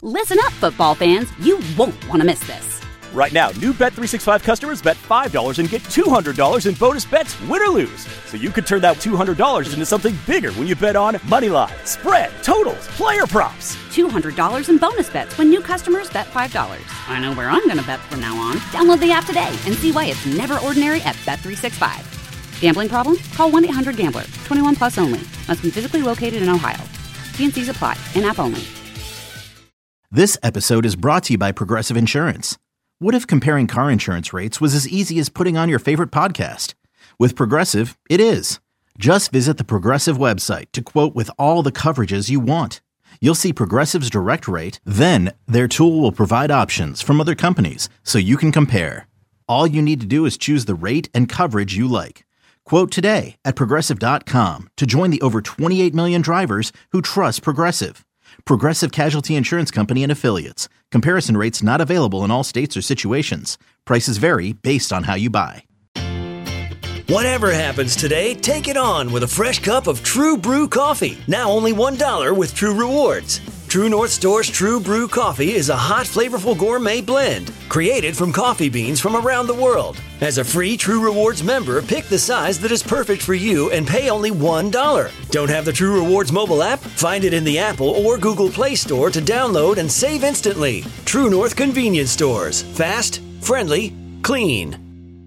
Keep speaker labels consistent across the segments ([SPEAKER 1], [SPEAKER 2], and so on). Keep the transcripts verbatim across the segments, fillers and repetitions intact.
[SPEAKER 1] Listen up, football fans. You won't want to miss this.
[SPEAKER 2] Right now, new Bet three sixty-five customers bet five dollars and get two hundred dollars in bonus bets, win or lose. So you could turn that two hundred dollars into something bigger when you bet on money line, spread, totals, player props.
[SPEAKER 1] two hundred dollars in bonus bets when new customers bet five dollars. I know where I'm going to bet from now on. Download the app today and see why it's never ordinary at Bet three sixty-five. Gambling problem? Call one eight hundred gambler. twenty-one plus only. Must be physically located in Ohio. T and C's apply. In-app only.
[SPEAKER 3] This episode is brought to you by Progressive Insurance. What if comparing car insurance rates was as easy as putting on your favorite podcast? With Progressive, it is. Just visit the Progressive website to quote with all the coverages you want. You'll see Progressive's direct rate, then their tool will provide options from other companies so you can compare. All you need to do is choose the rate and coverage you like. Quote today at Progressive dot com to join the over twenty-eight million drivers who trust Progressive. Progressive Casualty Insurance Company and Affiliates. Comparison rates not available in all states or situations. Prices vary based on how you buy.
[SPEAKER 4] Whatever happens today, take it on with a fresh cup of True Brew coffee. Now only one dollar with True Rewards. True North Store's True Brew coffee is a hot, flavorful gourmet blend created from coffee beans from around the world. As a free True Rewards member, pick the size that is perfect for you and pay only one dollar. Don't have the True Rewards mobile app? Find it in the Apple or Google Play Store to download and save instantly. True North Convenience Stores. Fast, friendly, clean.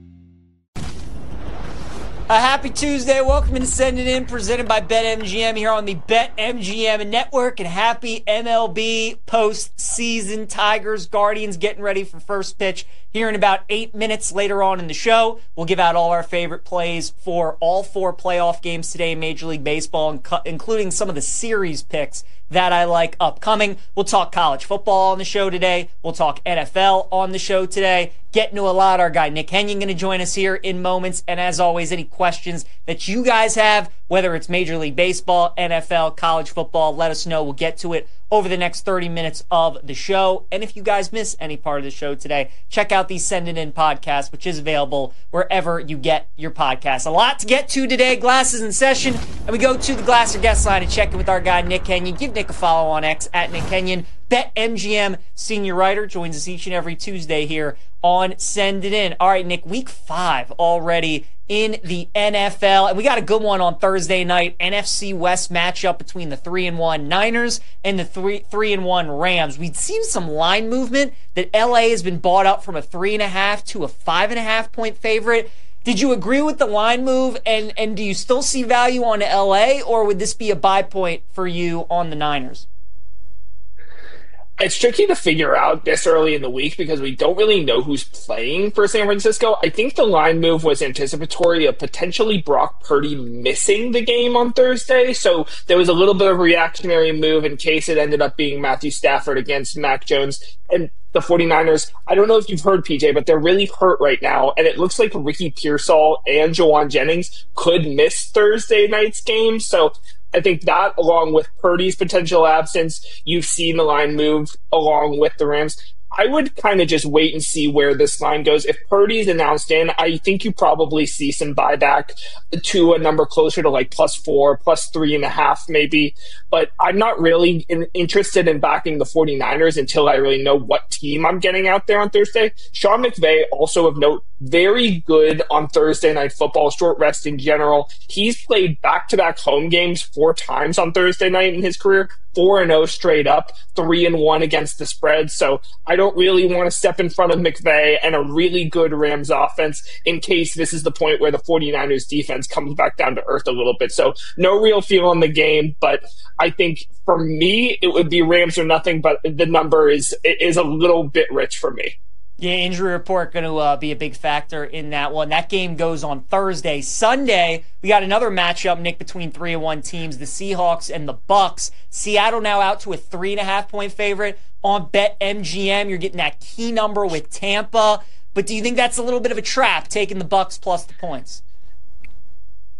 [SPEAKER 5] A happy Tuesday. Welcome to Send It In, presented by BetMGM here on the BetMGM Network. And happy M L B postseason. Tigers, Guardians getting ready for first pitch here in about eight minutes later on in the show. We'll give out all our favorite plays for all four playoff games today in Major League Baseball, including some of the series picks that I like upcoming. We'll talk college football on the show today. We'll talk N F L on the show today. Getting to a lot. Our guy Nick Kenyon going to join us here in moments. And as always, any questions that you guys have, whether it's Major League Baseball, N F L, college football, let us know. We'll get to it over the next thirty minutes of the show. And if you guys miss any part of the show today, check out the Send It In podcast, which is available wherever you get your podcasts. A lot to get to today. Glasses in session. And we go to the Glasser guest line and check in with our guy Nick Kenyon. Give Nick a follow on X at Nick Kenyon. BetMGM senior writer joins us each and every Tuesday here on Send It In. All right, Nick, week five already in the N F L, and we got a good one on Thursday night. N F C West matchup between the three and one Niners and the three three and one Rams. We'd seen some line movement that L A has been bought up from a three and a half to a five and a half point favorite. Did you agree with the line move, and and do you still see value on L A, or would this be a buy point for you on the Niners?
[SPEAKER 6] It's tricky to figure out this early in the week because we don't really know who's playing for San Francisco. I think the line move was anticipatory of potentially Brock Purdy missing the game on Thursday. So there was a little bit of a reactionary move in case it ended up being Matthew Stafford against Mac Jones. And the 49ers, I don't know if you've heard, P J, but they're really hurt right now. And it looks like Ricky Pearsall and Jawan Jennings could miss Thursday night's game. So I think that, along with Purdy's potential absence, you've seen the line move along with the Rams. I would kind of just wait and see where this line goes. If Purdy's announced in, I think you probably see some buyback to a number closer to like plus four, plus three and a half maybe. But I'm not really in, interested in backing the 49ers until I really know what team I'm getting out there on Thursday. Sean McVay, also of note, very good on Thursday Night Football, short rest in general. He's played back-to-back home games four times on Thursday night in his career, four and oh straight up, three and one against the spread. So I don't really want to step in front of McVay and a really good Rams offense in case this is the point where the 49ers defense comes back down to earth a little bit. So no real feel on the game, but I think for me, it would be Rams or nothing, but the number is is a little bit rich for me.
[SPEAKER 5] Yeah, injury report going to uh, be a big factor in that one. That game goes on Thursday. Sunday, we got another matchup, Nick, between three and one teams, the Seahawks and the Bucks. Seattle now out to a three and a half point favorite on BetMGM. You're getting that key number with Tampa. But do you think that's a little bit of a trap, taking the Bucks plus the points?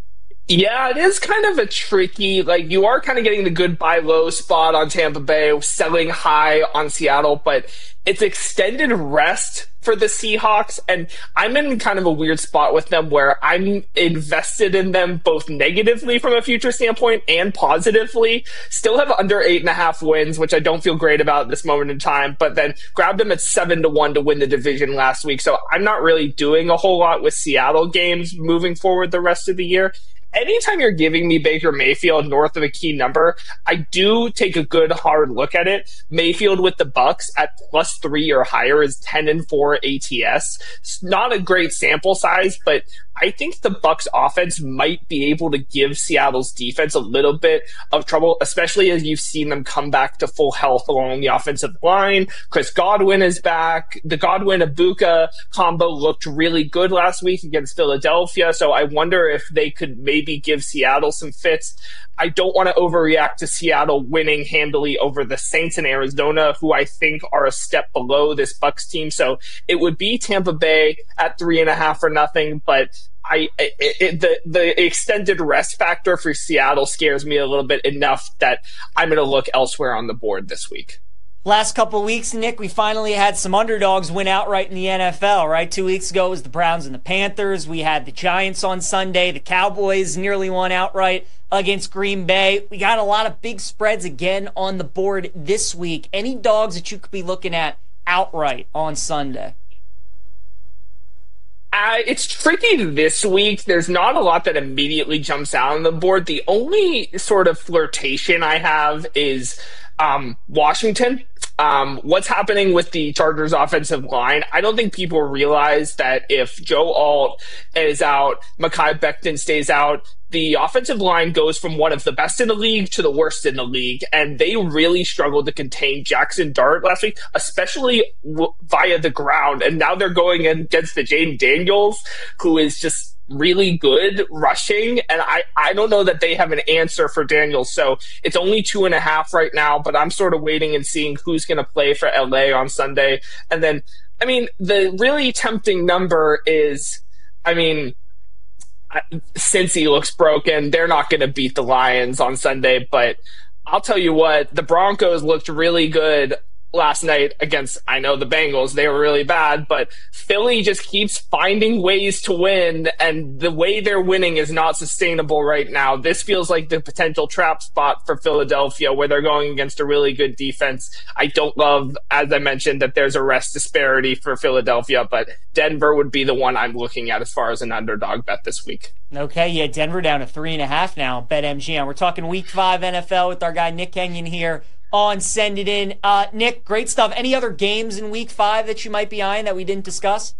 [SPEAKER 6] Yeah, it is kind of a tricky, like you are kind of getting the good buy low spot on Tampa Bay, selling high on Seattle, but it's extended rest for the Seahawks, and I'm in kind of a weird spot with them where I'm invested in them both negatively from a future standpoint and positively. Still have under eight and a half wins, which I don't feel great about at this moment in time, but then grabbed them at seven to one to win the division last week. So I'm not really doing a whole lot with Seattle games moving forward the rest of the year. Anytime you're giving me Baker Mayfield north of a key number, I do take a good hard look at it. Mayfield with the Bucks at plus three or higher is ten and four A T S. It's not a great sample size, but I think the Bucks offense might be able to give Seattle's defense a little bit of trouble, especially as you've seen them come back to full health along the offensive line. Chris Godwin is back. The Godwin-Ibuka combo looked really good last week against Philadelphia, so I wonder if they could maybe give Seattle some fits. I don't want to overreact to Seattle winning handily over the Saints in Arizona, who I think are a step below this Bucks team. So it would be Tampa Bay at three and a half or nothing, but I it, it, the the extended rest factor for Seattle scares me a little bit enough that I'm going to look elsewhere on the board this week.
[SPEAKER 5] Last couple of weeks, Nick, we finally had some underdogs win outright in the N F L, right? Two weeks ago it was the Browns and the Panthers. We had the Giants on Sunday. The Cowboys nearly won outright against Green Bay. We got a lot of big spreads again on the board this week. Any dogs that you could be looking at outright on Sunday?
[SPEAKER 6] Uh, it's tricky this week. There's not a lot that immediately jumps out on the board. The only sort of flirtation I have is um, Washington. Um, what's happening with the Chargers offensive line? I don't think people realize that if Joe Alt is out, Mekhi Becton stays out, the offensive line goes from one of the best in the league to the worst in the league, and they really struggled to contain Jackson Dart last week, especially w- via the ground. And now they're going against the Jaden Daniels, who is just really good rushing, and I, I don't know that they have an answer for Daniels. So it's only two and a half right now, but I'm sort of waiting and seeing who's going to play for L A on Sunday. And then, I mean, the really tempting number is, I mean, Cincy looks broken. They're not going to beat the Lions on Sunday, but I'll tell you what, the Broncos looked really good last night against, I know the Bengals, they were really bad, but Philly just keeps finding ways to win, and the way they're winning is not sustainable right now. This feels like the potential trap spot for Philadelphia, where they're going against a really good defense. I don't love, as I mentioned, that there's a rest disparity for Philadelphia, but Denver would be the one I'm looking at as far as an underdog bet this week.
[SPEAKER 5] Okay, yeah, Denver down to three and a half now, BetMGM. We're talking week five N F L with our guy Nick Kenyon here on Send It In. Uh, Nick, great stuff. Any other games in week five that you might be eyeing that we didn't discuss?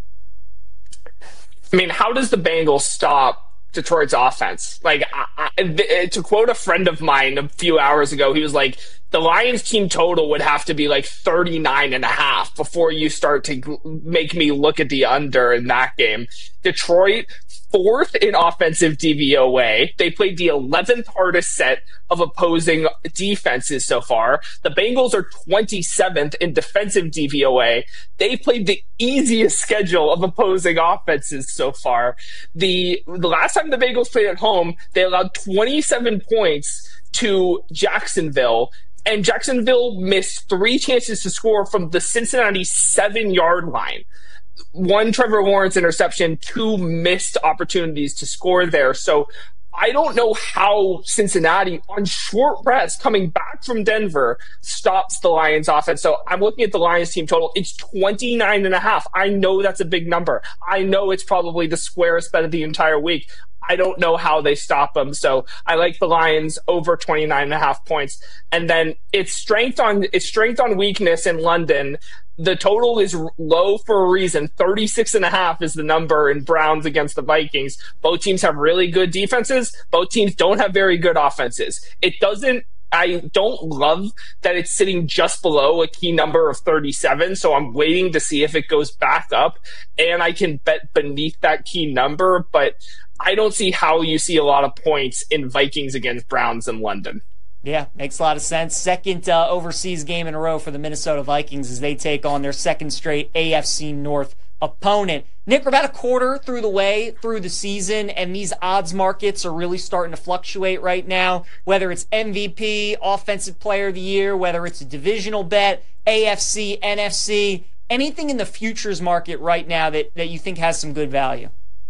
[SPEAKER 6] I mean, how does the Bengals stop Detroit's offense? Like, I, I, to quote a friend of mine a few hours ago, he was like, the Lions team total would have to be like thirty-nine and a half before you start to make me look at the under in that game. Detroit, fourth in offensive D V O A. They played the eleventh hardest set of opposing defenses so far. The Bengals are twenty-seventh in defensive D V O A. They played the easiest schedule of opposing offenses so far. The, the last time the Bengals played at home, they allowed twenty-seven points to Jacksonville, and Jacksonville missed three chances to score from the Cincinnati seven-yard line. One Trevor Lawrence interception, two missed opportunities to score there. So I don't know how Cincinnati, on short rest, coming back from Denver, stops the Lions offense. So I'm looking at the Lions team total. It's twenty-nine and a half. I know that's a big number. I know it's probably the squarest bet of the entire week. I don't know how they stop them. So I like the Lions over twenty-nine and a half points. And then it's strength on, it's strength on weakness in London. The total is low for a reason. thirty-six and a half is the number in Browns against the Vikings. Both teams have really good defenses. Both teams don't have very good offenses. It doesn't, I don't love that it's sitting just below a key number of thirty-seven. So I'm waiting to see if it goes back up and I can bet beneath that key number. But I don't see how you see a lot of points in Vikings against Browns in London.
[SPEAKER 5] Yeah, makes a lot of sense. Second uh, overseas game in a row for the Minnesota Vikings as they take on their second straight A F C North opponent. Nick, we're about a quarter through the way through the season, and these odds markets are really starting to fluctuate right now, whether it's M V P, Offensive Player of the Year, whether it's a divisional bet, A F C, N F C, anything in the futures market right now that, that you think has some good value?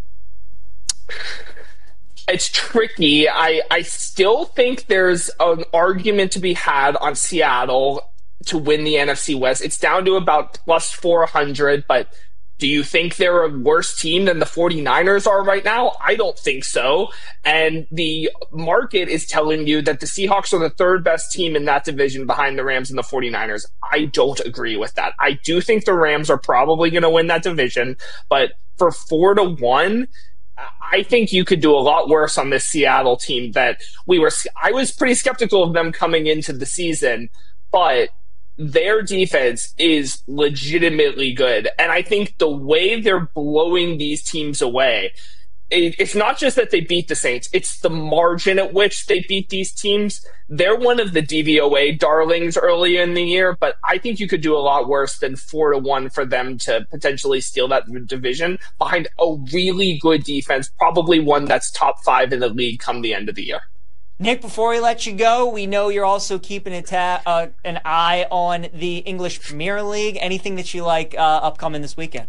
[SPEAKER 6] It's tricky. I, I still think there's an argument to be had on Seattle to win the N F C West. It's down to about plus four hundred, but do you think they're a worse team than the 49ers are right now? I don't think so. And the market is telling you that the Seahawks are the third best team in that division behind the Rams and the 49ers. I don't agree with that. I do think the Rams are probably going to win that division, but for four to one, I think you could do a lot worse on this Seattle team that we were, I was pretty skeptical of them coming into the season, but their defense is legitimately good. And I think the way they're blowing these teams away, it, it's not just that they beat the Saints, it's the margin at which they beat these teams. They're one of the D V O A darlings early in the year, but I think you could do a lot worse than four to one for them to potentially steal that division behind a really good defense, probably one that's top five in the league come the end of the year.
[SPEAKER 5] Nick, before we let you go, we know you're also keeping a ta- uh, an eye on the English Premier League. Anything that you like uh, upcoming this weekend?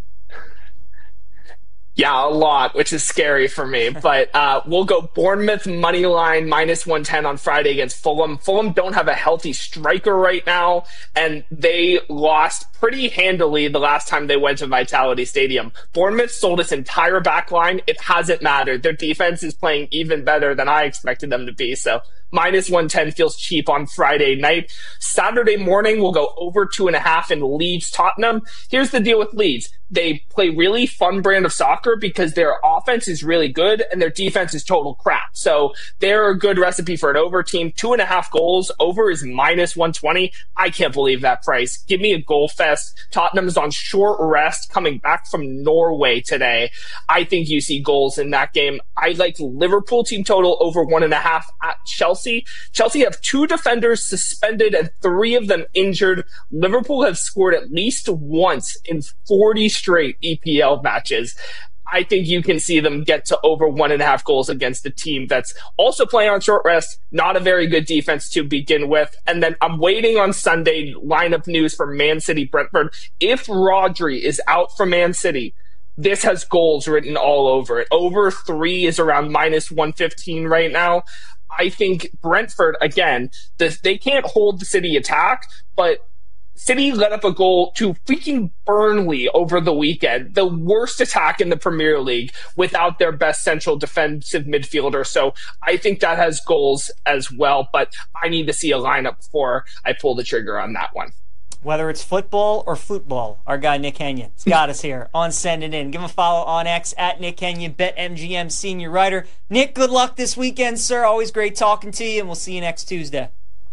[SPEAKER 6] Yeah, a lot, which is scary for me. But uh, we'll go Bournemouth money line minus one ten on Friday against Fulham. Fulham don't have a healthy striker right now, and they lost pretty handily the last time they went to Vitality Stadium. Bournemouth sold its entire back line. It hasn't mattered. Their defense is playing even better than I expected them to be. So minus one ten feels cheap on Friday night. Saturday morning, we'll go over two and a half in Leeds Tottenham. Here's the deal with Leeds. They play really fun brand of soccer because their offense is really good and their defense is total crap. So they're a good recipe for an over team. Two and a half goals. Over is minus one twenty. I can't believe that price. Give me a goal fest. Tottenham's on short rest coming back from Norway today. I think you see goals in that game. I like Liverpool team total over one and a half at Chelsea. Chelsea have two defenders suspended and three of them injured. Liverpool have scored at least once in forty straight E P L matches. I think you can see them get to over one and a half goals against a team that's also playing on short rest, not a very good defense to begin with. And then I'm waiting on Sunday lineup news for Man City Brentford. If Rodri is out for Man City, this has goals written all over it. Over three is around minus one fifteen right now. I think Brentford, again, this, they can't hold the City attack, but City let up a goal to freaking Burnley over the weekend, the worst attack in the Premier League without their best central defensive midfielder. So I think that has goals as well, but I need to see a lineup before I pull the trigger on that one.
[SPEAKER 5] Whether it's football or football, our guy Nick Kenyon's got us here on Send It In. Give him a follow on X at Nick Kenyon, BetMGM senior writer. Nick, good luck this weekend, sir. Always great talking to you, and we'll see you next Tuesday.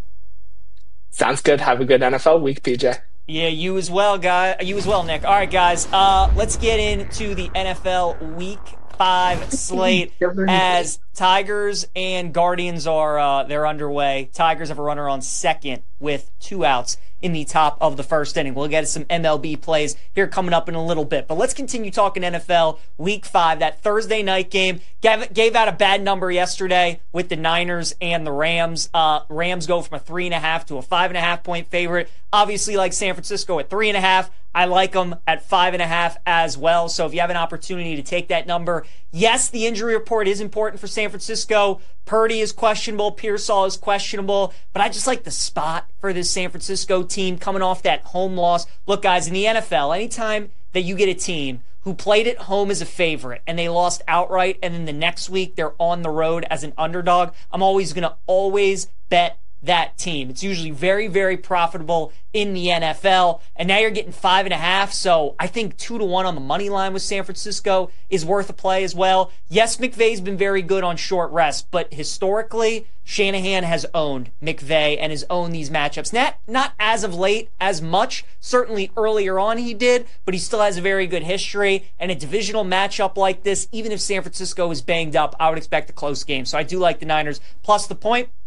[SPEAKER 6] Sounds good. Have a good N F L week, P J.
[SPEAKER 5] Yeah, you as well, guy. You as well, Nick. All right, guys. Uh, let's get into the N F L Week Five slate as Tigers and Guardians are uh, they're underway. Tigers have a runner on second with two outs in the top of the first inning. We'll get some M L B plays here coming up in a little bit. But let's continue talking N F L Week five, that Thursday night game. Gave, gave out a bad number yesterday with the Niners and the Rams. Uh, Rams go from a three and a half to a five and a half point favorite. Obviously, like San Francisco at three and a half. I like them at five and a half as well. So if you have an opportunity to take that number, yes, the injury report is important for San Francisco. Purdy is questionable. Pearsall is questionable. But I just like the spot for this San Francisco team coming off that home loss. Look, guys, in the N F L, anytime that you get a team who played at home as a favorite and they lost outright and then the next week they're on the road as an underdog, I'm always going to always bet that team. It's usually very, very profitable in the N F L. And now you're getting five and a half. So I think two to one on the money line with San Francisco is worth a play as well. Yes, McVay's been very good on short rest, but historically, Shanahan has owned McVay and has owned these matchups. Not, not as of late as much. Certainly earlier on he did, but he still has a very good history. And a divisional matchup like this, even if San Francisco is banged up, I would expect a close game. So I do like the Niners plus the point.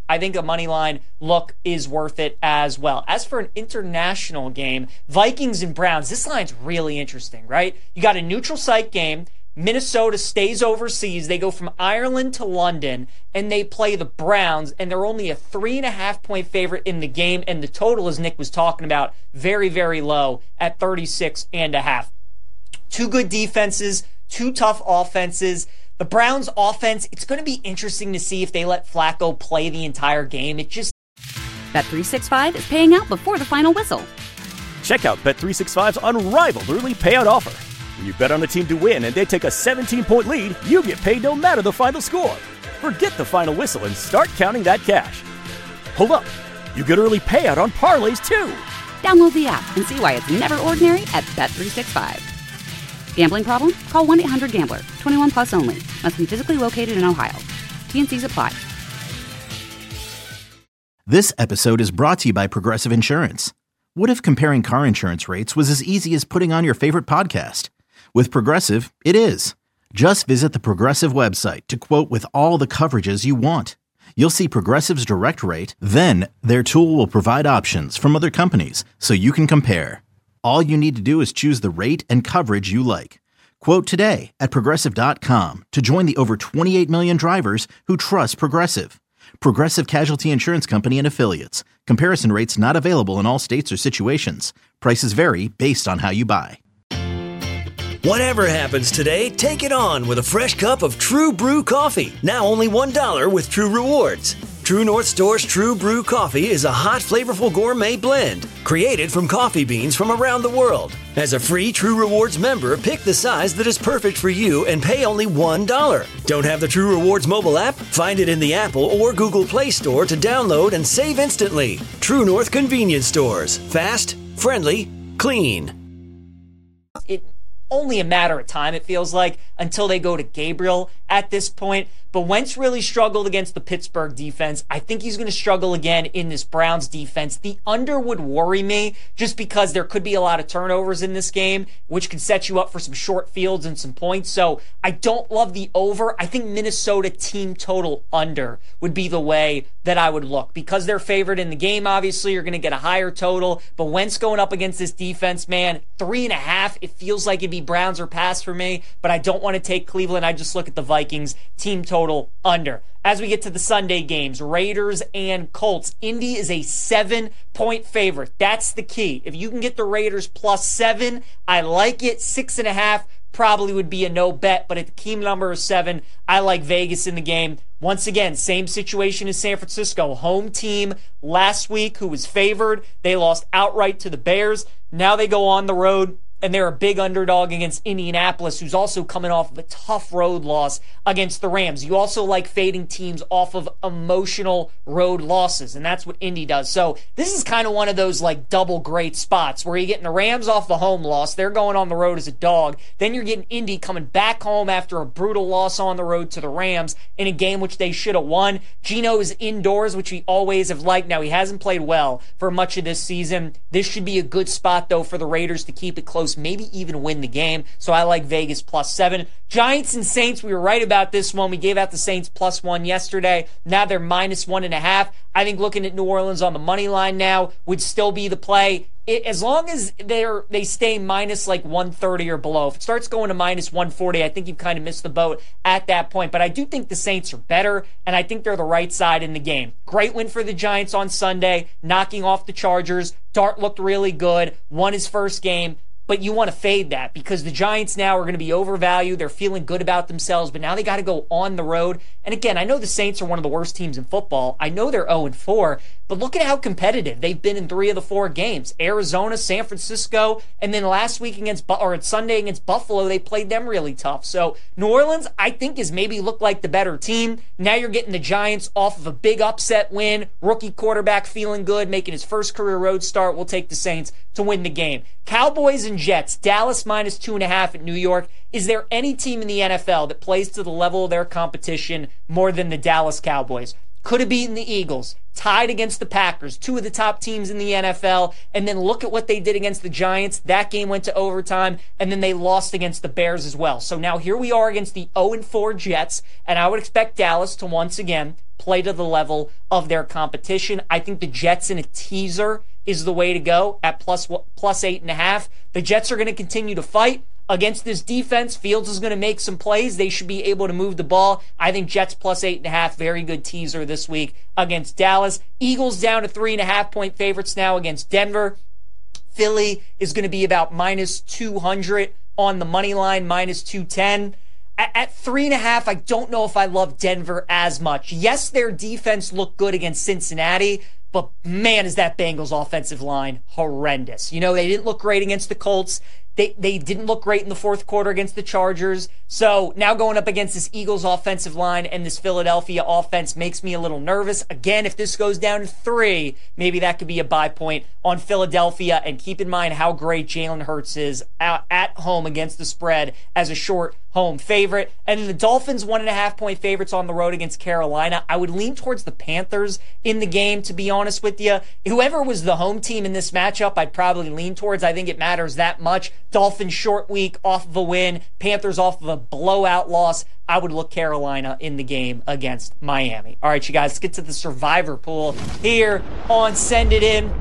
[SPEAKER 5] I think a money line look is worth it as well. As for an international game, Vikings and Browns, this line's really interesting, right? You got a neutral site game. Minnesota stays overseas. They go from Ireland to London, and they play the Browns, and they're only a three and a half point favorite in the game, and the total, as Nick was talking about, very, very low at thirty-six and a half. Two good defenses, two tough offenses. The Browns offense, it's going to be interesting to see if they let Flacco play the entire game. It just...
[SPEAKER 1] Bet three sixty-five is paying out before the final whistle.
[SPEAKER 2] Check out Bet three sixty-five's unrivaled early payout offer. When you bet on a team to win and they take a seventeen point lead, you get paid no matter the final score. Forget the final whistle and start counting that cash. Hold up. You get early payout on parlays too.
[SPEAKER 1] Download the app and see why it's never ordinary at Bet three sixty-five. Gambling problem? Call one eight hundred gambler. twenty-one plus only. Must be physically located in Ohio. T N Cs apply.
[SPEAKER 3] This episode is brought to you by Progressive Insurance. What if comparing car insurance rates was as easy as putting on your favorite podcast? With Progressive, it is. Just visit the Progressive website to quote with all the coverages you want. You'll see Progressive's direct rate, then their tool will provide options from other companies so you can compare. All you need to do is choose the rate and coverage you like. Quote today at Progressive dot com to join the over twenty-eight million drivers who trust Progressive. Progressive Casualty Insurance Company and Affiliates. Comparison rates not available in all states or situations. Prices vary based on how you buy.
[SPEAKER 4] Whatever happens today, take it on with a fresh cup of True Brew coffee. Now only one dollar with True Rewards. True North Store's True Brew coffee is a hot, flavorful gourmet blend created from coffee beans from around the world. As a free True Rewards member, pick the size that is perfect for you and pay only one dollar. Don't have the True Rewards mobile app? Find it in the Apple or Google Play Store to download and save instantly. True North Convenience Stores. Fast, friendly, clean.
[SPEAKER 5] It only a matter of time, it feels like, until they go to Gabriel at this point. But Wentz really struggled against the Pittsburgh defense. I think he's going to struggle again in this Browns defense. The under would worry me just because there could be a lot of turnovers in this game, which could set you up for some short fields and some points. So I don't love the over. I think Minnesota team total under would be the way that I would look. Because they're favored in the game, obviously, you're going to get a higher total. But Wentz going up against this defense, man, three and a half, it feels like it'd be Browns or pass for me. But I don't want to take Cleveland. I just look at the Vikings team total under. As we get to the Sunday games, Raiders and Colts, Indy is a seven-point favorite. That's the key. If you can get the Raiders plus seven, I like it. Six and a half probably would be a no bet, but at the key number of seven, I like Vegas in the game. Once again, same situation as San Francisco. Home team last week who was favored. They lost outright to the Bears. Now they go on the road, and they're a big underdog against Indianapolis, who's also coming off of a tough road loss against the Rams. You also like fading teams off of emotional road losses, and that's what Indy does. So this is kind of one of those like double great spots where you're getting the Rams off the home loss. They're going on the road as a dog. Then you're getting Indy coming back home after a brutal loss on the road to the Rams in a game which they should have won. Geno is indoors, which we always have liked. Now, he hasn't played well for much of this season. This should be a good spot, though, for the Raiders to keep it close, maybe even win the game. So I like Vegas plus seven. Giants and Saints, we were right about this one. We gave out the Saints plus one yesterday. Now they're minus one and a half. I think looking at New Orleans on the money line now would still be the play. It, as long as they're they stay minus like one thirty or below. If it starts going to minus one forty, I think you've kind of missed the boat at that point. But I do think the Saints are better, and I think they're the right side in the game. Great win for the Giants on Sunday, knocking off the Chargers. Dart looked really good, won his first game. But you want to fade that because the Giants now are going to be overvalued. They're feeling good about themselves, but now they got to go on the road. And again, I know the Saints are one of the worst teams in football. I know they're oh and four, but look at how competitive they've been in three of the four games. Arizona, San Francisco, and then last week against, or Sunday against Buffalo, they played them really tough. So New Orleans, I think, is maybe looked like the better team. Now you're getting the Giants off of a big upset win. Rookie quarterback feeling good, making his first career road start. We'll take the Saints to win the game. Cowboys and Jets, Dallas minus two and a half at New York. Is there any team in the N F L that plays to the level of their competition more than the Dallas Cowboys? could have beaten the Eagles, tied against the Packers, two of the top teams in the N F L, and then look at what they did against the Giants. That game went to overtime, and then they lost against the Bears as well. So now here we are against the oh and four Jets, and I would expect Dallas to once again play to the level of their competition. I think the Jets in a teaser is the way to go at plus, plus eight and a half. The Jets are going to continue to fight against this defense. Fields is going to make some plays. They should be able to move the ball. I think Jets plus eight and a half, very good teaser this week against Dallas. Eagles down to three and a half point favorites now against Denver. Philly is going to be about minus two hundred on the money line, minus two ten. At, at three and a half, I don't know if I love Denver as much. Yes, their defense looked good against Cincinnati, but man, is that Bengals offensive line horrendous. You know, they didn't look great against the Colts. They they didn't look great in the fourth quarter against the Chargers. So now going up against this Eagles offensive line and this Philadelphia offense makes me a little nervous. Again, if this goes down to three, maybe that could be a buy point on Philadelphia. And keep in mind how great Jalen Hurts is at, at home against the spread as a short home favorite. And then the Dolphins, one and a half point favorites on the road against Carolina. I would lean towards the Panthers in the game, to be honest with you. Whoever was the home team in this matchup, I'd probably lean towards. I think it matters that much. Dolphins short week off of a win. Panthers off of a blowout loss. I would look Carolina in the game against Miami. All right, you guys, let's get to the survivor pool here on Send It In.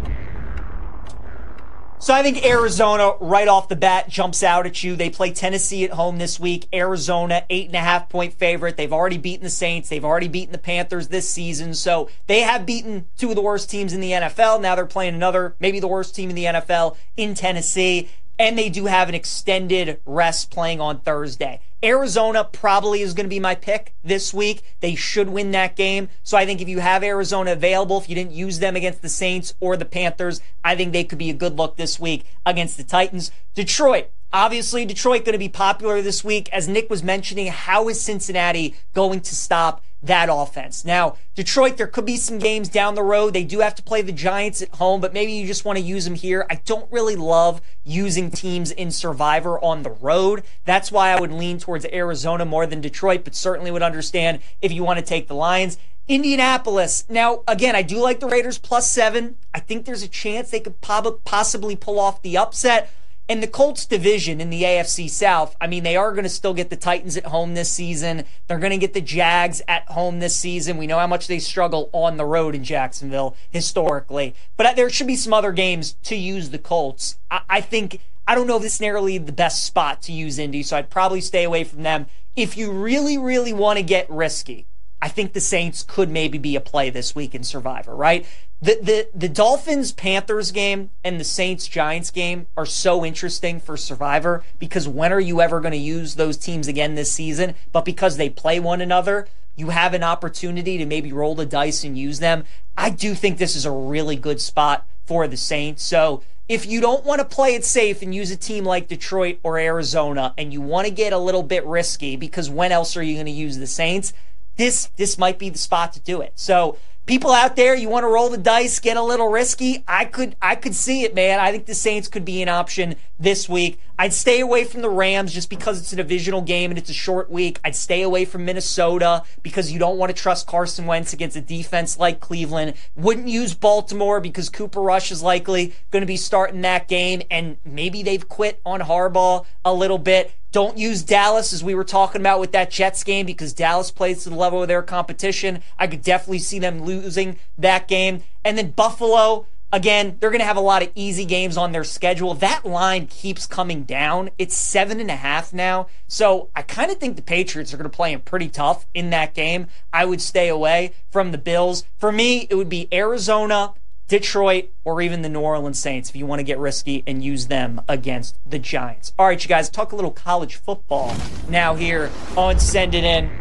[SPEAKER 5] So I think Arizona right off the bat jumps out at you. They play Tennessee at home this week. Arizona, eight and a half point favorite. They've already beaten the Saints. They've already beaten the Panthers this season. So they have beaten two of the worst teams in the N F L. Now they're playing another, maybe the worst team in the N F L in Tennessee. And they do have an extended rest playing on Thursday. Arizona probably is going to be my pick this week. They should win that game. So I think if you have Arizona available, if you didn't use them against the Saints or the Panthers, I think they could be a good look this week against the Titans. Detroit. Obviously, Detroit going to be popular this week. As Nick was mentioning, how is Cincinnati going to stop that offense? Now, Detroit, there could be some games down the road. They do have to play the Giants at home, but maybe you just want to use them here. I don't really love using teams in Survivor on the road. That's why I would lean towards Arizona more than Detroit, but certainly would understand if you want to take the Lions. Indianapolis. Now, again, I do like the Raiders plus seven. I think there's a chance they could possibly pull off the upset. And the Colts division in the A F C South, I mean, they are going to still get the Titans at home this season. They're going to get the Jags at home this season. We know how much they struggle on the road in Jacksonville historically. But there should be some other games to use the Colts. I, I think, I don't know if this is nearly the best spot to use Indy, so I'd probably stay away from them. If you really, really want to get risky, I think the Saints could maybe be a play this week in Survivor, right? The the the Dolphins-Panthers game and the Saints-Giants game are so interesting for Survivor because when are you ever going to use those teams again this season? But because they play one another, you have an opportunity to maybe roll the dice and use them. I do think this is a really good spot for the Saints. So if you don't want to play it safe and use a team like Detroit or Arizona and you want to get a little bit risky because when else are you going to use the Saints? This this might be the spot to do it. So people out there, you want to roll the dice, get a little risky? I could I could see it, man. I think the Saints could be an option this week. I'd stay away from the Rams just because it's a divisional game and it's a short week. I'd stay away from Minnesota because you don't want to trust Carson Wentz against a defense like Cleveland. Wouldn't use Baltimore because Cooper Rush is likely going to be starting that game and maybe they've quit on Harbaugh a little bit. Don't use Dallas, as we were talking about with that Jets game, because Dallas plays to the level of their competition. I could definitely see them losing that game. And then Buffalo, again, they're going to have a lot of easy games on their schedule. That line keeps coming down. It's seven and a half now. So I kind of think the Patriots are going to play them pretty tough in that game. I would stay away from the Bills. For me, it would be Arizona, Detroit, or even the New Orleans Saints if you want to get risky and use them against the Giants. All right, you guys, talk a little college football now here on Send It In.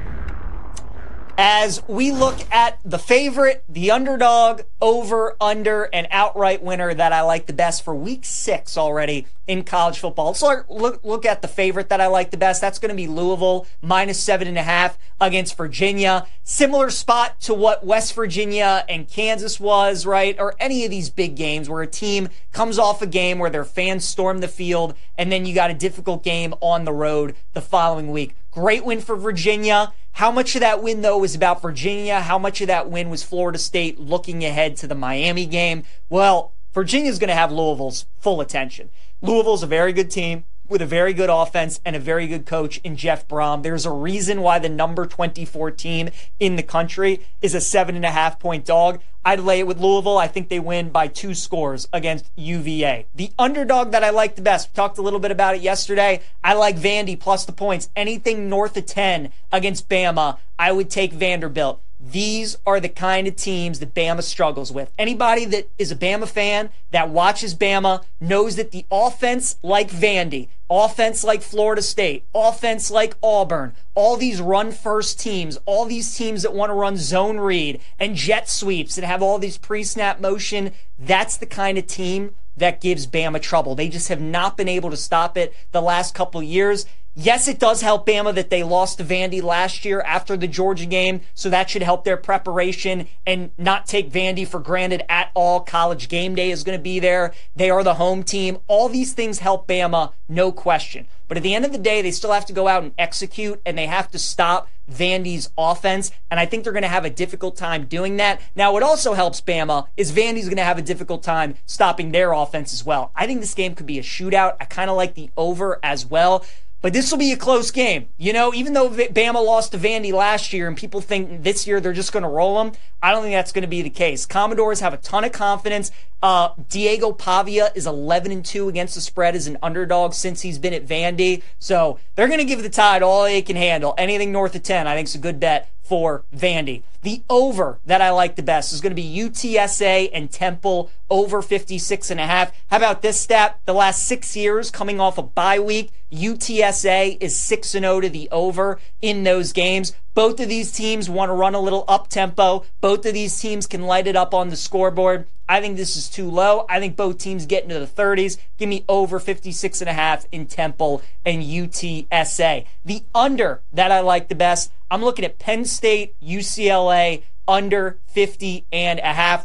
[SPEAKER 5] As we look at the favorite, the underdog, over, under, and outright winner that I like the best for week six already in college football. So look, look at the favorite that I like the best. That's going to be Louisville, minus seven and a half against Virginia. Similar spot to what West Virginia and Kansas was, right? Or any of these big games where a team comes off a game where their fans storm the field and then you got a difficult game on the road the following week. Great win for Virginia. How much of that win, though, was about Virginia? How much of that win was Florida State looking ahead to the Miami game? Well, Virginia's going to have Louisville's full attention. Louisville's a very good team with a very good offense and a very good coach in Jeff Brom. There's a reason why the number twenty-four team in the country is a seven and a half point dog. I'd lay it with Louisville. I think they win by two scores against U V A. The underdog that I like the best, we talked a little bit about it yesterday. I like Vandy plus the points. Anything north of ten against Bama, I would take Vanderbilt. These are the kind of teams that Bama struggles with. Anybody that is a Bama fan that watches Bama knows that the offense like Vandy, offense like Florida State, offense like Auburn, all these run-first teams, all these teams that want to run zone read and jet sweeps and have all these pre-snap motion, that's the kind of team that gives Bama trouble. They just have not been able to stop it the last couple of years. Yes, it does help Bama that they lost to Vandy last year after the Georgia game, so that should help their preparation and not take Vandy for granted at all. College game day is going to be there. They are the home team. All these things help Bama, no question. But at the end of the day, they still have to go out and execute, and they have to stop Vandy's offense, and I think they're going to have a difficult time doing that. Now, what also helps Bama is Vandy's going to have a difficult time stopping their offense as well. I think this game could be a shootout. I kind of like the over as well. But this will be a close game. You know, even though Bama lost to Vandy last year and people think this year they're just going to roll them, I don't think that's going to be the case. Commodores have a ton of confidence. Uh, Diego Pavia is eleven and two against the spread as an underdog since he's been at Vandy. So they're going to give the Tide all they can handle. Anything north of ten, I think is a good bet for Vandy. The over that I like the best is going to be U T S A and Temple over fifty-six and a half. How about this stat? The last six years coming off a bye week, U T S A is six and oh to the over in those games. Both of these teams want to run a little up-tempo. Both of these teams can light it up on the scoreboard. I think this is too low. I think both teams get into the thirties. Give me over fifty-six and a half in Temple and U T S A. The under that I like the best, I'm looking at Penn State, U C L A, under fifty and a half.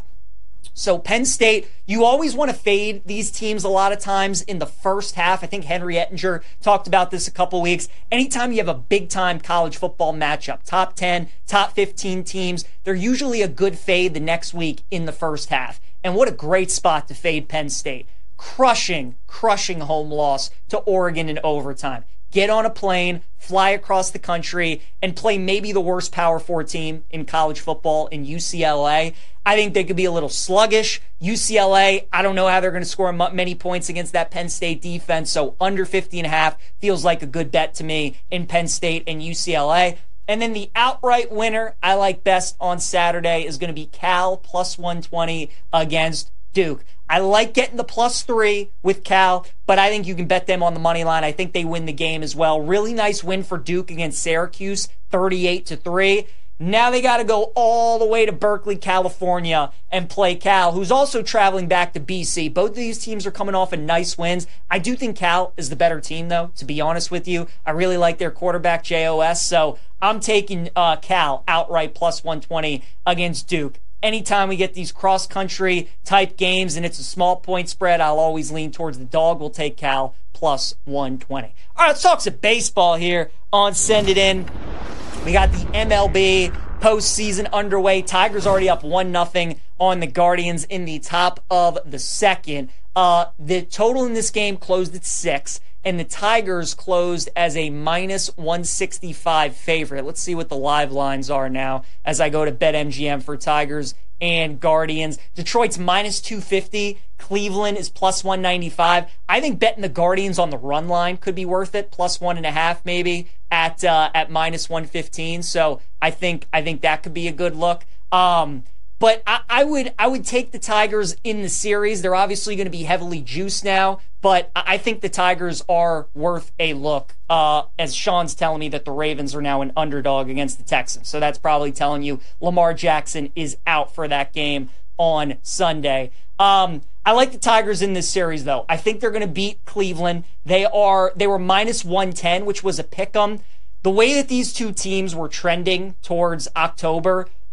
[SPEAKER 5] So Penn State, you always want to fade these teams a lot of times in the first half. I think Henry Ettinger talked about this a couple weeks. Anytime you have a big-time college football matchup, top ten, top fifteen teams, they're usually a good fade the next week in the first half. And what a great spot to fade Penn State. Crushing, crushing home loss to Oregon in overtime. Get on a plane, fly across the country, and play maybe the worst Power Four team in college football in U C L A. I think they could be a little sluggish. U C L A, I don't know how they're going to score many points against that Penn State defense, so under fifty and a half feels like a good bet to me in Penn State and U C L A. And then the outright winner I like best on Saturday is going to be Cal plus one twenty against Duke. I like getting the plus three with Cal, but I think you can bet them on the money line. I think they win the game as well. Really nice win for Duke against Syracuse, thirty-eight to three. Now they got to go all the way to Berkeley, California and play Cal, who's also traveling back to B C. Both of these teams are coming off of nice wins. I do think Cal is the better team, though, to be honest with you. I really like their quarterback, J O S, so I'm taking uh, Cal outright plus one twenty against Duke. Anytime we get these cross-country type games and it's a small point spread, I'll always lean towards the dog. We'll take Cal plus one twenty. All right, let's talk some baseball here on Send It In. We got the M L B postseason underway. Tigers already up one nothing on the Guardians in the top of the second. Uh, the total in this game closed at six, and the Tigers closed as a minus one sixty-five favorite. Let's see what the live lines are now as I go to BetMGM for Tigers and Guardians. Detroit's minus two fifty. Cleveland is plus one ninety-five. I think betting the Guardians on the run line could be worth it. Plus one and a half maybe at uh, at minus one fifteen. So I think I think that could be a good look. Um, but I, I would I would take the Tigers in the series. They're obviously going to be heavily juiced now, but I think the Tigers are worth a look. Uh, as Sean's telling me that the Ravens are now an underdog against the Texans. So that's probably telling you Lamar Jackson is out for that game on Sunday. Um, I like the Tigers in this series, though. I think they're going to beat Cleveland. They are they were minus one ten, which was a pick 'em. The way that these two teams were trending towards October,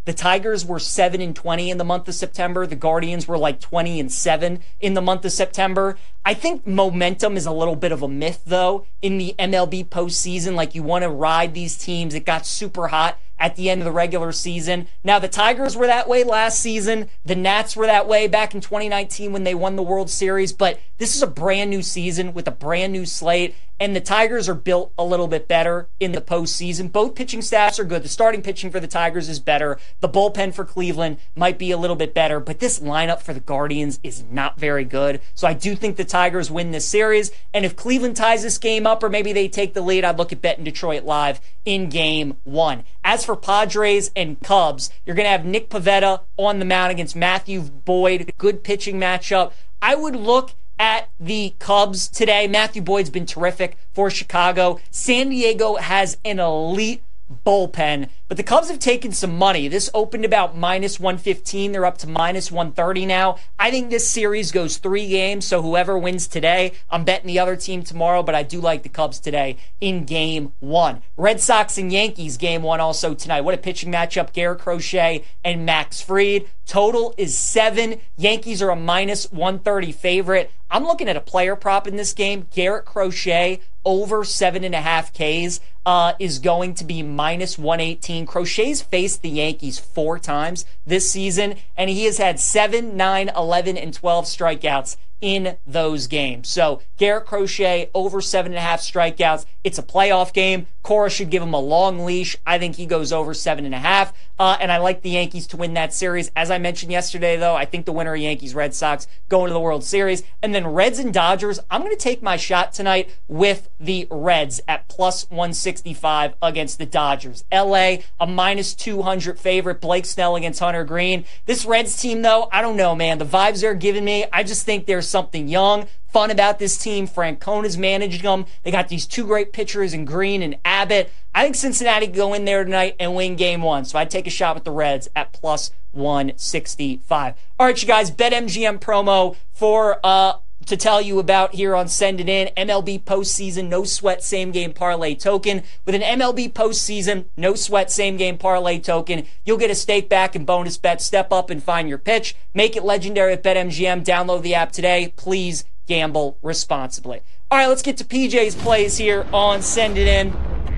[SPEAKER 5] The Tigers were seven and twenty in the month of September. The Guardians were like twenty and seven in the month of September. I think momentum is a little bit of a myth, though, in the M L B postseason. Like, you want to ride these teams. It got super hot at the end of the regular season. Now, the Tigers were that way last season. The Nats were that way back in twenty nineteen when they won the World Series. But this is a brand new season with a brand new slate, and the Tigers are built a little bit better in the postseason. Both pitching staffs are good. The starting pitching for the Tigers is better. The bullpen for Cleveland might be a little bit better, but this lineup for the Guardians is not very good. So I do think the Tigers win this series, and if Cleveland ties this game up or maybe they take the lead, I'd look at betting Detroit live in game one. As for Padres and Cubs, you're going to have Nick Pivetta on the mound against Matthew Boyd. Good pitching matchup. I would look at the Cubs today. Matthew Boyd's been terrific for Chicago. San Diego has an elite bullpen, but the Cubs have taken some money. This opened about minus one fifteen. They're up to minus one thirty now. I think this series goes three games, so whoever wins today, I'm betting the other team tomorrow, but I do like the Cubs today in game one. Red Sox and Yankees game one also tonight. What a pitching matchup. Garrett Crochet and Max Fried. Total is seven. Yankees are a minus one thirty favorite. I'm looking at a player prop in this game. Garrett Crochet over seven and a half Ks uh, is going to be minus one eighteen. Crochet's faced the Yankees four times this season, and he has had seven, nine, eleven, and twelve strikeouts in those games. So Garrett Crochet over seven and a half strikeouts. It's a playoff game. Cora should give him a long leash. I think he goes over seven and a half. Uh, and I like the Yankees to win that series. As I mentioned yesterday, though, I think the winner of Yankees Red Sox going to the World Series. And then Reds and Dodgers, I'm going to take my shot tonight with the Reds at plus one sixty-five against the Dodgers. L A, a minus two hundred favorite. Blake Snell against Hunter Green. This Reds team, though, I don't know, man. The vibes they're giving me, I just think there's something young, fun about this team. Francona's managing them. They got these two great pitchers in Green and Abbott. I think Cincinnati can go in there tonight and win game one. So I'd take a shot with the Reds at plus one sixty-five. All right, you guys, BetMGM promo for uh to tell you about here on Send It In. M L B postseason, no sweat, same game parlay token. With an M L B postseason, no sweat, same game parlay token, you'll get a stake back and bonus bet. Step up and find your pitch. Make it legendary at BetMGM. Download the app today. Please gamble responsibly. All right, let's get to P J's plays here on Send It In.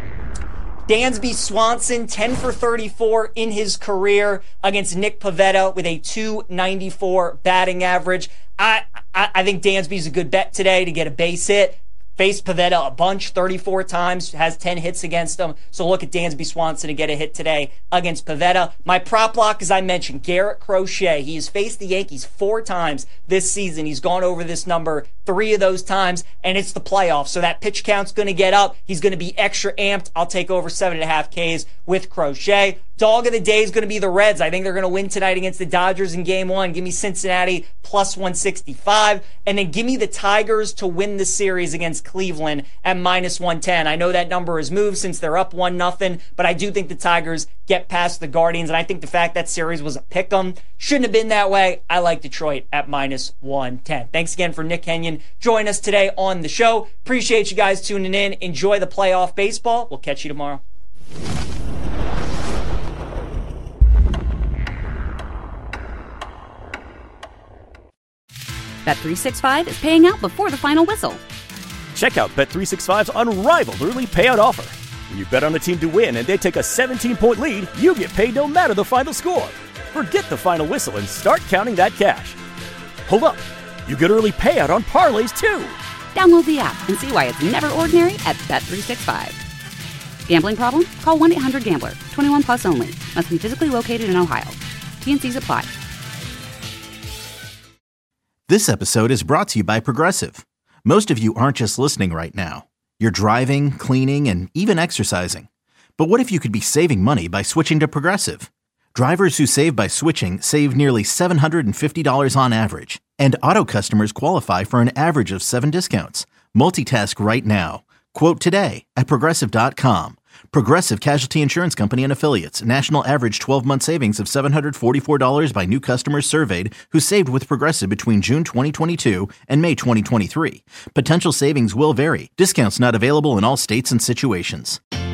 [SPEAKER 5] Dansby Swanson, ten for thirty-four in his career against Nick Pivetta with a two ninety-four batting average. I, I, I think Dansby's a good bet today to get a base hit. Faced Pivetta a bunch, thirty-four times, has ten hits against him. So look at Dansby Swanson to get a hit today against Pivetta. My prop lock, as I mentioned, Garrett Crochet. He has faced the Yankees four times this season. He's gone over this number three of those times, and it's the playoffs. So that pitch count's going to get up. He's going to be extra amped. I'll take over seven and a half Ks with Crochet. Dog of the day is going to be the Reds. I think they're going to win tonight against the Dodgers in game one. Give me Cincinnati plus one sixty-five. And then give me the Tigers to win the series against Cleveland at minus one ten. I know that number has moved since they're up one nothing, but I do think the Tigers get past the Guardians. And I think the fact that series was a pick'em shouldn't have been that way. I like Detroit at minus one ten. Thanks again for Nick Kenyon joining us today on the show. Appreciate you guys tuning in. Enjoy the playoff baseball. We'll catch you tomorrow.
[SPEAKER 1] Bet three sixty-five is paying out before the final whistle.
[SPEAKER 2] Check out Bet three sixty-five's unrivaled early payout offer. When you bet on a team to win and they take a seventeen-point lead, you get paid no matter the final score. Forget the final whistle and start counting that cash. Hold up. You get early payout on parlays, too.
[SPEAKER 1] Download the app and see why it's never ordinary at Bet three sixty-five. Gambling problem? Call one eight hundred gambler. twenty-one plus only. Must be physically located in Ohio. T and C's apply.
[SPEAKER 3] This episode is brought to you by Progressive. Most of you aren't just listening right now. You're driving, cleaning, and even exercising. But what if you could be saving money by switching to Progressive? Drivers who save by switching save nearly seven hundred fifty dollars on average. And auto customers qualify for an average of seven discounts. Multitask right now. Quote today at Progressive dot com. Progressive Casualty Insurance Company and Affiliates. National average twelve-month savings of seven hundred forty-four dollars by new customers surveyed who saved with Progressive between June twenty twenty-two and May twenty twenty-three. Potential savings will vary. Discounts not available in all states and situations.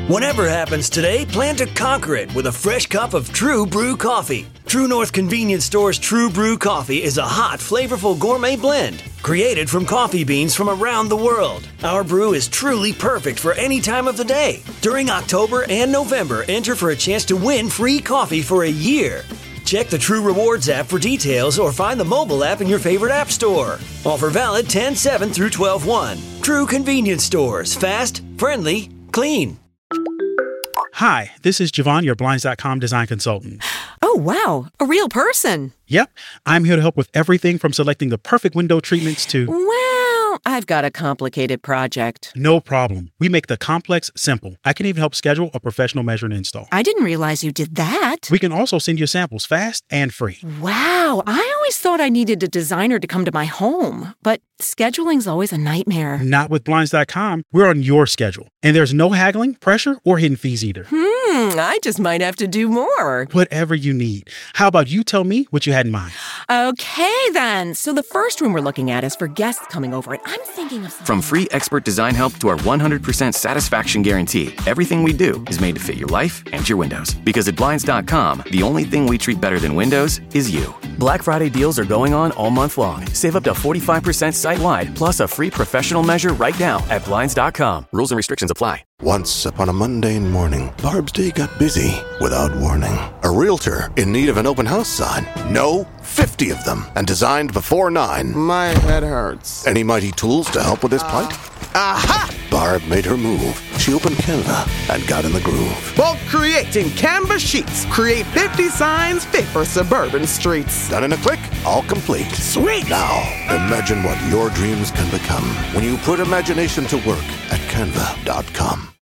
[SPEAKER 4] Whatever happens today, plan to conquer it with a fresh cup of True Brew coffee. True North Convenience Store's True Brew coffee is a hot, flavorful gourmet blend created from coffee beans from around the world. Our brew is truly perfect for any time of the day. During October and November, enter for a chance to win free coffee for a year. Check the True Rewards app for details or find the mobile app in your favorite app store. Offer valid ten seven through twelve one. True Convenience Stores. Fast, friendly, clean.
[SPEAKER 7] Hi, this is Javon, your Blinds dot com design consultant.
[SPEAKER 8] Oh, wow. A real person.
[SPEAKER 7] Yep. I'm here to help with everything from selecting the perfect window treatments to...
[SPEAKER 8] Well, I've got a complicated project.
[SPEAKER 7] No problem. We make the complex simple. I can even help schedule a professional measure and install.
[SPEAKER 8] I didn't realize you did that.
[SPEAKER 7] We can also send you samples fast and free.
[SPEAKER 8] Wow. I always thought I needed a designer to come to my home, but scheduling's always a nightmare.
[SPEAKER 7] Not with Blinds dot com. We're on your schedule. And there's no haggling, pressure, or hidden fees either.
[SPEAKER 8] Hmm, I just might have to do more.
[SPEAKER 7] Whatever you need. How about you tell me what you had in mind?
[SPEAKER 8] Okay, then. So the first room we're looking at is for guests coming over, and I'm thinking of something.
[SPEAKER 9] From free expert design help to our one hundred percent satisfaction guarantee, everything we do is made to fit your life and your windows. Because at Blinds dot com, the only thing we treat better than windows is you. Black Friday deals are going on all month long. Save up to forty-five percent site-wide, plus a free professional measure right now at Blinds dot com. Rules and restrictions apply.
[SPEAKER 10] Once upon a mundane morning, Barb's day got busy without warning. A realtor in need of an open house sign. No, fifty of them, and designed before nine.
[SPEAKER 11] My head hurts.
[SPEAKER 10] Any mighty tools to help with his plight? Aha! Barb made her move. She opened Canva and got in the groove.
[SPEAKER 11] Bulk creating Canva sheets. Create fifty signs fit for suburban streets.
[SPEAKER 10] Done in a click, all complete.
[SPEAKER 11] Sweet!
[SPEAKER 10] Now, imagine what your dreams can become when you put imagination to work at Canva dot com.